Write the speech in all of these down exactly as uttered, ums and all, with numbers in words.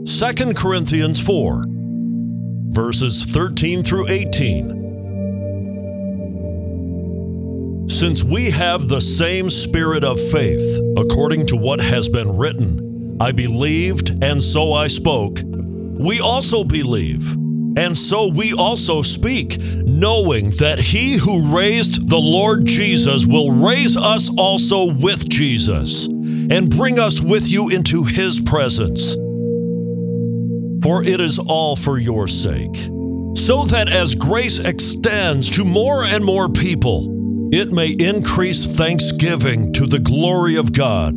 Second Corinthians four, verses thirteen through eighteen. Since we have the same spirit of faith, according to what has been written, I believed, and so I spoke, we also believe, and so we also speak, knowing that he who raised the Lord Jesus will raise us also with Jesus, and bring us with you into his presence. For it is all for your sake, so that as grace extends to more and more people, it may increase thanksgiving to the glory of God.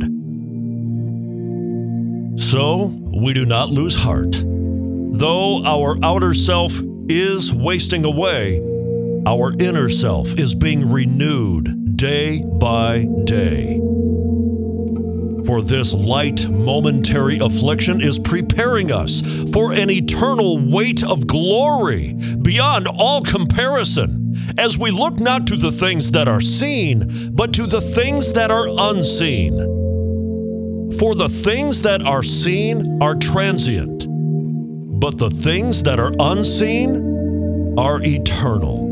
So we do not lose heart. Though our outer self is wasting away, our inner self is being renewed day by day. For this light, momentary affliction is preparing us for an eternal weight of glory beyond all comparison, as we look not to the things that are seen, but to the things that are unseen. For the things that are seen are transient, but the things that are unseen are eternal.